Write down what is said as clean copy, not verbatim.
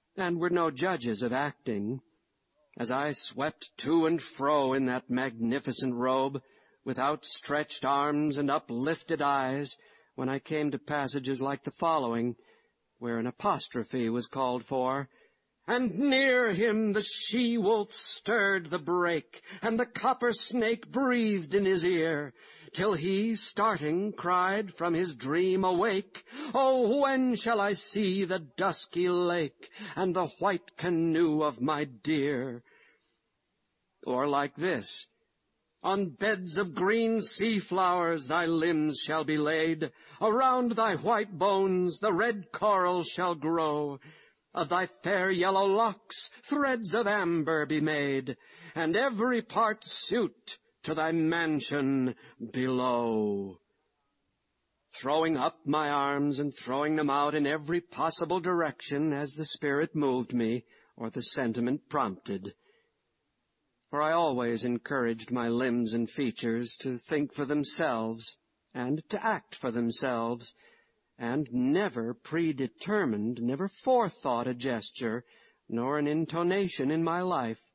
and were no judges of acting. As I swept to and fro in that magnificent robe, with outstretched arms and uplifted eyes, when I came to passages like the following, where an apostrophe was called for, "And near him the she-wolf stirred the brake, and the copper snake breathed in his ear, till he, starting, cried from his dream awake, 'Oh, when shall I see the dusky lake, and the white canoe of my dear?'" Or like this, "On beds of green sea-flowers thy limbs shall be laid, around thy white bones the red coral shall grow, of thy fair yellow locks threads of amber be made, and every part suit to thy mansion below." Throwing up my arms and throwing them out in every possible direction as the spirit moved me or the sentiment prompted. For I always encouraged my limbs and features to think for themselves and to act for themselves, and never predetermined, never forethought a gesture, nor an intonation in my life